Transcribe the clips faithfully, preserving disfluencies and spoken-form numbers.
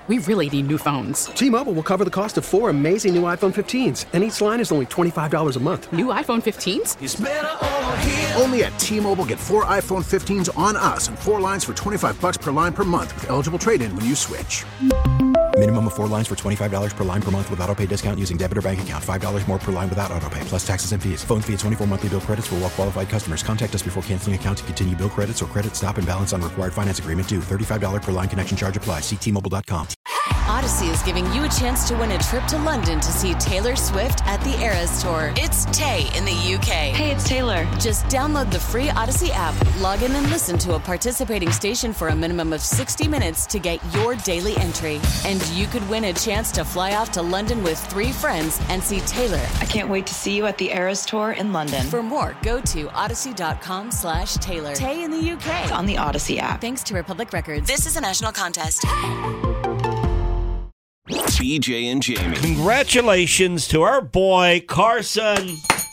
we really need new phones. T-Mobile will cover the cost of four amazing new iPhone fifteens, and each line is only twenty-five dollars a month. New iPhone fifteens? It's better over here. Only at T-Mobile, get four iPhone fifteens on us and four lines for twenty-five dollars per line per month with eligible trade-in when you switch. Minimum of four lines for twenty-five dollars per line per month with autopay discount using debit or bank account. five dollars more per line without autopay, plus taxes and fees. Phone fee at twenty-four monthly bill credits for well-qualified customers. Contact us before canceling account to continue bill credits or credit stop and balance on required finance agreement due. thirty-five dollars per line connection charge applies. See T Mobile dot com. Odyssey is giving you a chance to win a trip to London to see Taylor Swift at the Eras Tour. It's Tay in the U K. Hey, it's Taylor. Just download the free Odyssey app, log in and listen to a participating station for a minimum of sixty minutes to get your daily entry. And you could win a chance to fly off to London with three friends and see Taylor. I can't wait to see you at the Eras Tour in London. For more, go to odyssey.com slash Taylor. Tay in the U K. It's on the Odyssey app. Thanks to Republic Records. This is a national contest. B J and Jamie. Congratulations to our boy Carson.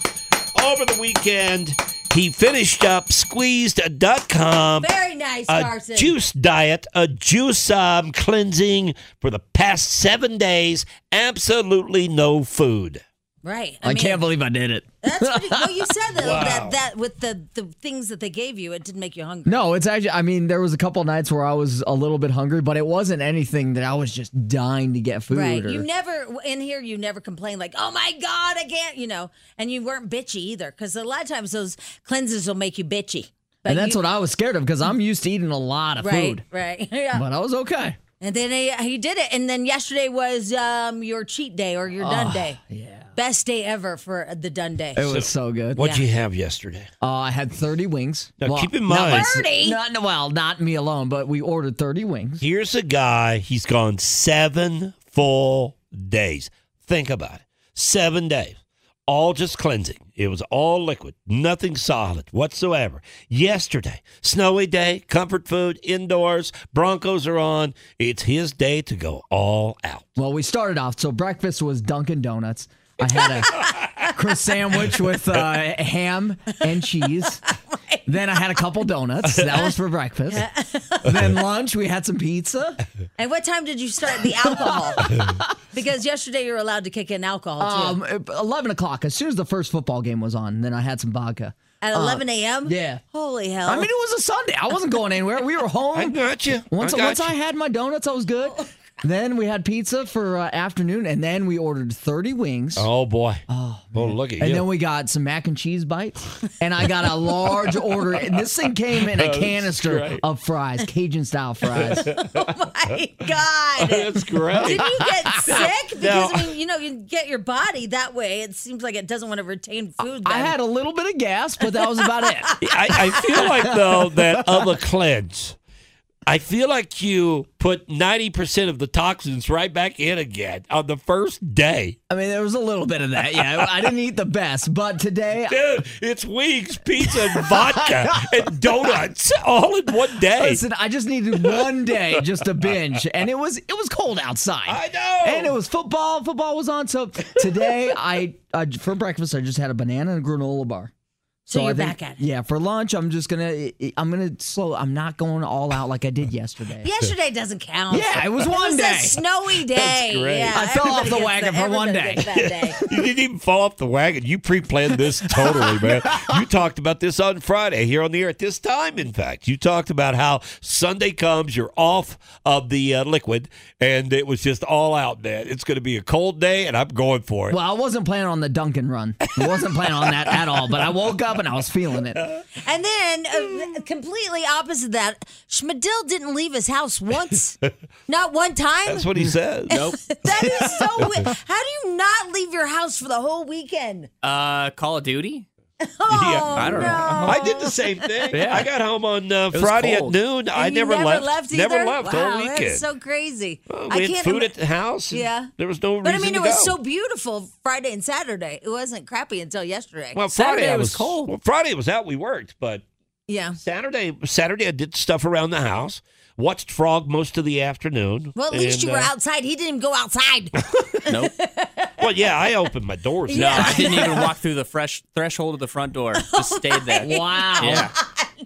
Over the weekend, he finished up squeezed dot com. Very nice, a Carson. Juice diet, a juice um, cleansing for the past seven days. Absolutely no food. Right. I, I mean, can't believe I did it. That's pretty, well, you said that, Wow. that that with the, the things that they gave you, it didn't make you hungry. No, it's actually, I mean, there was a couple nights where I was a little bit hungry, but it wasn't anything that I was just dying to get food. Right. Or, You never, in here, you never complain like, oh my God, I can't, you know, and you weren't bitchy either, because a lot of times those cleanses will make you bitchy. But and that's you, what I was scared of because I'm used to eating a lot of right, food. Right, yeah. But I was okay. And then he, he did it. And then yesterday was um, your cheat day or your done Oh, day. Yeah. Best day ever for the done day. It was so good. What'd Yeah. you have yesterday? Uh, I had thirty wings. Now, keep in mind- thirty? Not, well, not me alone, but we ordered thirty wings. Here's a guy, he's gone seven full days. Think about it. Seven days. All just cleansing. It was all liquid. Nothing solid whatsoever. Yesterday, snowy day, comfort food, indoors, Broncos are on. It's his day to go all out. Well, we started off, so breakfast was Dunkin' Donuts. I had a Chris sandwich with uh, ham and cheese. Then I had a couple donuts. That was for breakfast. Then lunch, we had some pizza. And what time did you start the alcohol? Because yesterday you were allowed to kick in alcohol, too. Um, eleven o'clock, as soon as the first football game was on, then I had some vodka. At eleven a.m.? Yeah. Holy hell. I mean, it was a Sunday. I wasn't going anywhere. We were home. I got you. Once I got once you. I had my donuts, I was good. Then we had pizza for uh, afternoon, and then we ordered thirty wings. Oh, boy. Oh, Oh, look at and you. then we got some mac and cheese bites, and I got a large order. And this thing came in a That's canister great. of fries, Cajun style fries. Oh, my God. That's great. Did you get sick? Because, No. I mean, you know, you get your body that way. It seems like it doesn't want to retain food. I then. had a little bit of gas, but that was about it. I, I feel like, though, that of a cleanse, I feel like you put ninety percent of the toxins right back in again on the first day. I mean, there was a little bit of that. Yeah, I didn't eat the best, but today, Dude, it's wings, pizza, and vodka, and donuts all in one day. listen, I just needed one day just to binge, and it was it was cold outside. I know. And it was football. Football was on. So today, I, I for breakfast, I just had a banana and a granola bar. So you're I think- back at it. Yeah, for lunch, I'm just gonna, I'm gonna slow. I'm not going all out like I did yesterday. Yesterday doesn't count. Yeah, it was one it was day. a snowy day. great. Yeah, I fell off everybody the gets wagon that- for one everybody day. gets that day. You didn't even fall off the wagon. You pre-planned this totally, man. You talked about this on Friday here on the air at this time, in fact. You talked about how Sunday comes, you're off of the uh, liquid, and it was just all out, man. It's going to be a cold day, and I'm going for it. Well, I wasn't planning on the Dunkin' run. I wasn't planning on that at all. But I woke up and I was feeling it. And then, uh, completely opposite that, Schmidl didn't leave his house once. Not one time. That's what he says. Nope. That is so weird. How do you not leave your house for the whole weekend? Uh, Call of Duty? Oh, Yeah, I don't no. know. I did the same thing. Yeah. I got home on uh, was Friday at cold. noon. I And you never, never left. either? Never left wow, all weekend. That's so crazy. Well, I we had can't food ima- at the house. and Yeah. There was no reason But I mean, to it was go. so beautiful Friday and Saturday. It wasn't crappy until yesterday. Well, Friday Saturday I was cold. Well, Friday was out. We worked, but yeah. Saturday, Saturday I did stuff around the house. Watched Frog most of the afternoon. Well, at least and, you were uh, outside. He didn't even go outside. Nope. Well, yeah, I opened my doors. No, I didn't even walk through the fresh threshold of the front door. Just stayed there. Wow. Yeah.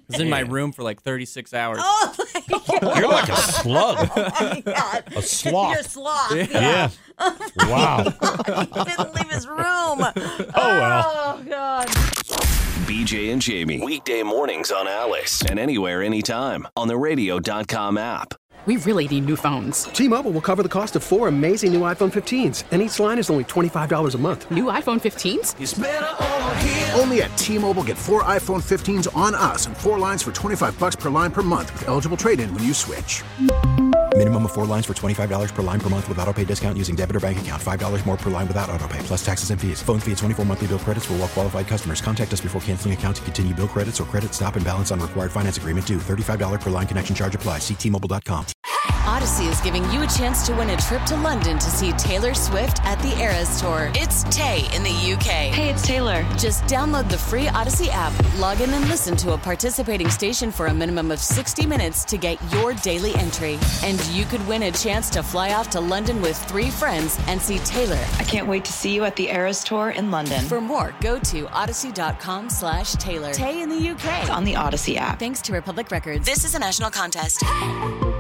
was in my room for like thirty-six hours. Oh, my God. You're like a slug. Oh, my God. A sloth. You're a sloth. Yeah. Yeah. Wow. He didn't leave his room. Oh, well. Oh, God. B J and Jamie. Weekday mornings on Alice. And anywhere, anytime. On the radio dot com app. We really need new phones. T-Mobile will cover the cost of four amazing new iPhone fifteens, and each line is only twenty-five dollars a month. New iPhone fifteens? It's better over here. Only at T-Mobile, get four iPhone fifteens on us and four lines for twenty-five bucks per line per month with eligible trade-in when you switch. Minimum of four lines for twenty-five dollars per line per month with autopay discount using debit or bank account. five dollars more per line without autopay, plus taxes and fees. Phone fee at twenty-four monthly bill credits for well-qualified customers. Contact us before canceling account to continue bill credits or credit stop and balance on required finance agreement due. thirty-five dollars per line connection charge applies. See T Mobile dot com. Odyssey is giving you a chance to win a trip to London to see Taylor Swift at the Eras Tour. It's Tay in the U K. Hey, it's Taylor. Just download the free Odyssey app, log in and listen to a participating station for a minimum of sixty minutes to get your daily entry. And you could win a chance to fly off to London with three friends and see Taylor. I can't wait to see you at the Eras Tour in London. For more, go to odyssey.com slash Taylor. Tay in the U K. On the Odyssey app. Thanks to Republic Records. This is a national contest.